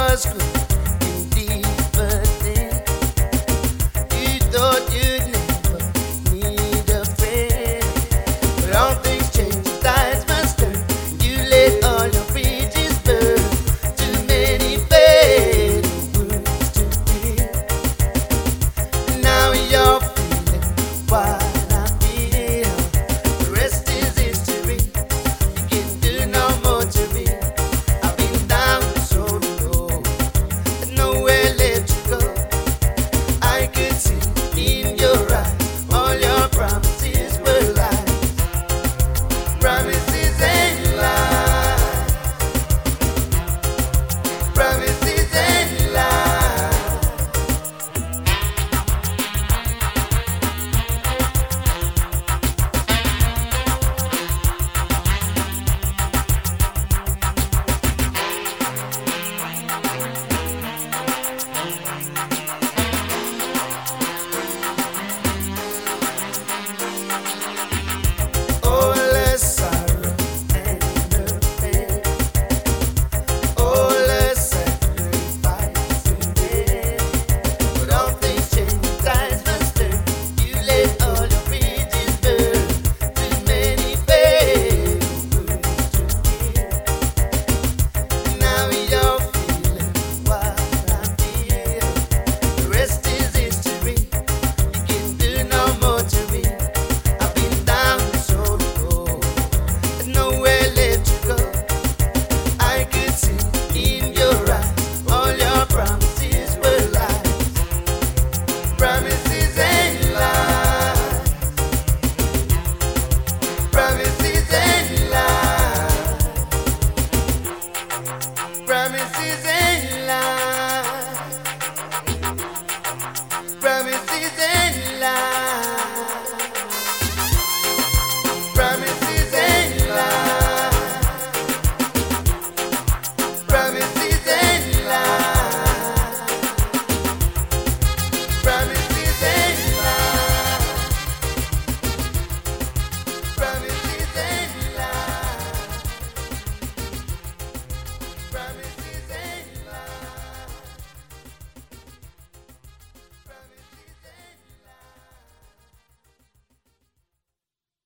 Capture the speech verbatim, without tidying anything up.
was good indeed, but then you thought you'd never need a friend. But all things change, tides must turn. You let all your bridges burn. Too many fatal wounds to heal. Now you're feeling what I feel. The rest is history. You can do no more to me. I've been down so low, but nowhere left to go. I could see in your eyes all your promises were lies. Promises and lies. Promises and lies. All the sorrow and the pain, all the sacrifice and death. But all things change, times must turn. You let all your bridges burn. Too many fatal wounds to heal. Now you're feeling what I feel. The rest is history. You can do no more to me. I've been down so low, there's nowhere left to go. I could see in your eyes all your promises were lies. Promises and lies. Promises and lies. Promises and lies. Promises and lies. Promises